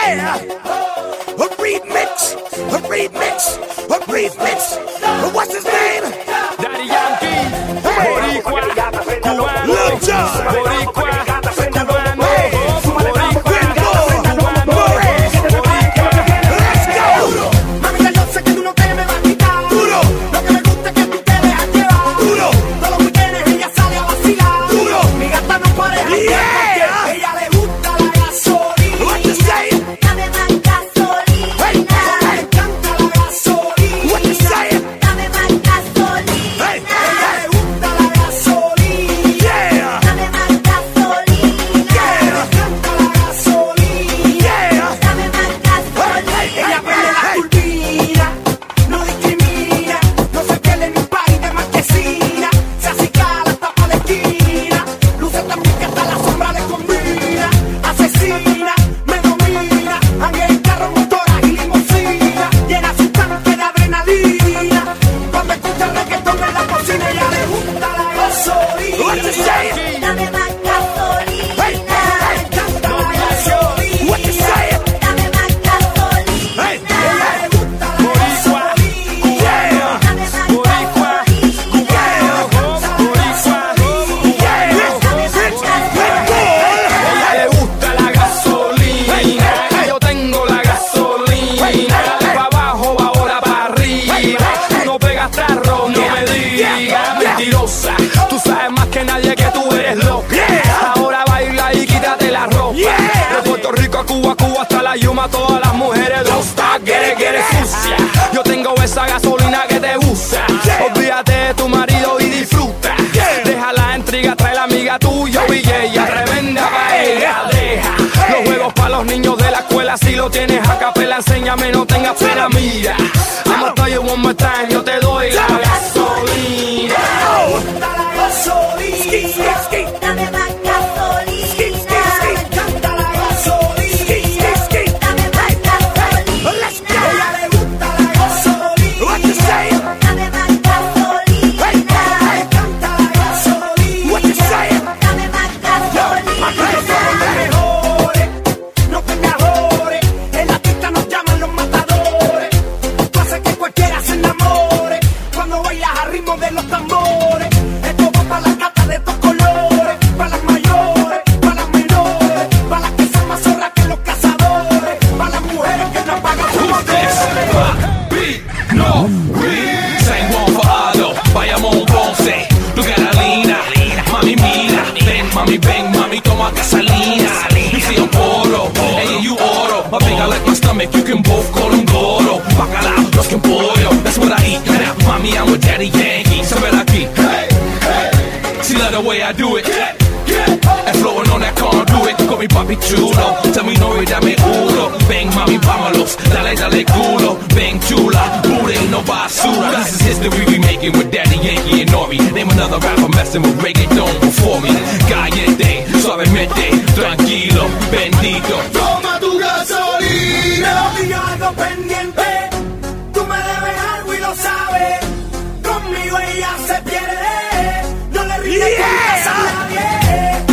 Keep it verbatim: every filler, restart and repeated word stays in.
Yeah! A remix, a remix, a remix. What's his name? Daddy Yankee, Boricua, Cubano, Lil Jon, Boricua, Cubano, tú sabes más que nadie que tú eres loca. Yeah. Ahora baila y quítate la ropa. Yeah. De Puerto Rico a Cuba, Cuba hasta la Yuma, todas las mujeres don't stop, get it, get it sucia. Yo tengo esa gasolina que te gusta. Yeah. Olvídate de tu marido y disfruta. Yeah. Deja la intriga, trae la amiga tuya y ella tremenda paella. Deja los juegos para los niños de la escuela. Si lo tienes a capela, enséñame, no tengas pena, mira. I'ma tell you one more time, yo te doy la gasolina. Gasolina, dame más gasolina. Me encanta la gasolina. Dame más gasolina. A ella le gusta la gasolina. Dame más gasolina. Me encanta la gasolina. Dame más gasolina. Nosotros somos los mejores, no te me ahores. En la pista nos llaman los matadores. Tú haces que cualquiera se enamore cuando bailas al ritmo de los tambores. Esto va para la cata de estos colores, para las mayores, para las menores, para las que son más zorras que los cazadores, para las mujeres que no pagan sus motores. No, Saint Juan Fajado, Bayamón, Ponce, tu Carolina, mami mira, ven mami ven, mami toma gasolina. You see I'm poro, hey you oro, my big I like my stomach, you can both call them goro. Bacalao, los que en pollo, that's what I eat. Now, mami I'm with Daddy Yankee, so ven aquí, hey, hey. She love the way I do it, yeah, yeah. And flowing on that conduit, call me papi chulo. Tell me no y dame uno. Ven mami vámonos, dale dale culo. Ven chula, booty ain't no basura. This is history we making with Daddy Yankee and Nori. Name another rapper messing with reggaeton before me. Caliente, suavemente, tranquilo, bendito. Toma tu gasolina. Yo digo algo pendiente, tú me debes algo y lo sabes. Conmigo ella se pierde, no le rindes cuentas a nadie.